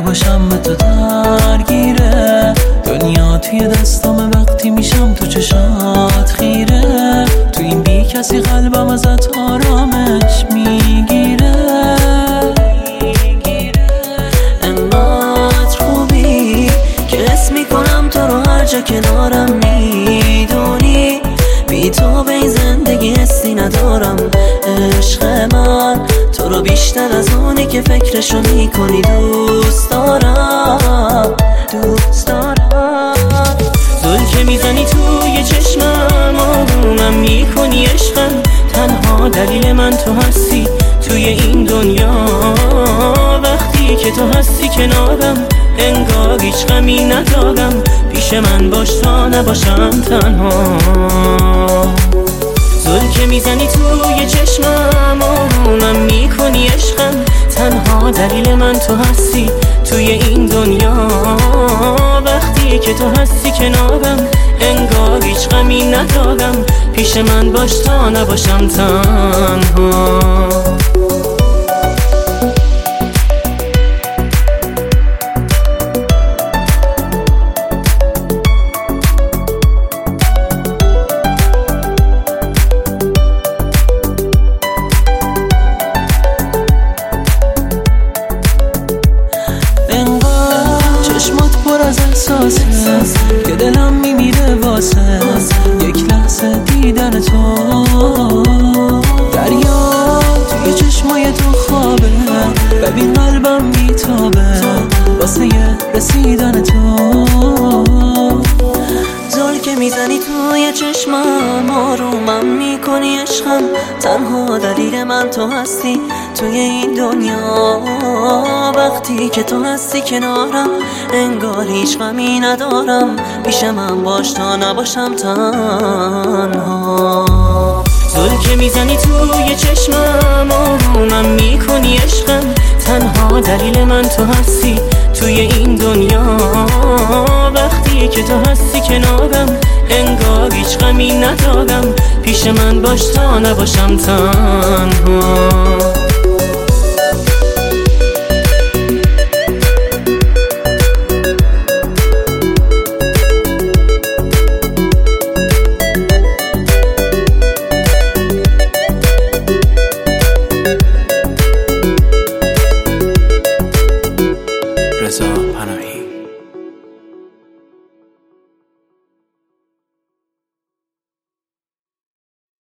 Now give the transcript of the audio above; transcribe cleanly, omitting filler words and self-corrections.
باشم به تو درگیره. دنیا توی دستام وقتی میشم تو چشات خیره. تو این بی کسی قلبم ازت آرامش میگیره. انقدر خوبی که اسم میکنم تو رو هر جا کنارم. میدونی بی تو به این زندگی حسی ندارم. عشق من تو رو بیشتر از اونی که فکرشو میکنی دوست دارم. زل که میزنی توی چشمم آرومم میکنی عشقم. تنها دلیل من تو هستی توی این دنیا. وقتی که تو هستی کنارم انگار هیچ غمی ندارم. پیش من باش تا نباشم تنها. زل که میزنی توی چشمم آرومم میکنی عشقم. تنها دلیل من تو هستی توی این دنیا. وقتی که تو هستی کنارم انگار هیچ غمی ندارم. پیش من باش تا نباشم تنها. از احساسه که دلم میمیره واسه یک لحظه دیدن تو. دریا توی چشمای تو خوابه. ببین قلبم میتابه واسه رسیدن تو. زل که میزنی توی چشمم آرومم میکنی عشقم. تنها دلیل من تو هستی توی این دنیا. وقتی که تو هستی کنارم انگار هیچ غمی ندارم. پیش من باش تا نباشم تنها. زل که میزنی توی چشمم آرومم میکنی عشقم. تنها دلیل من تو هستی توی این دنیا. وقتی که تو هستی کنارم انگار هیچ غمی ندارم. پیش من باش تا نباشم تنها.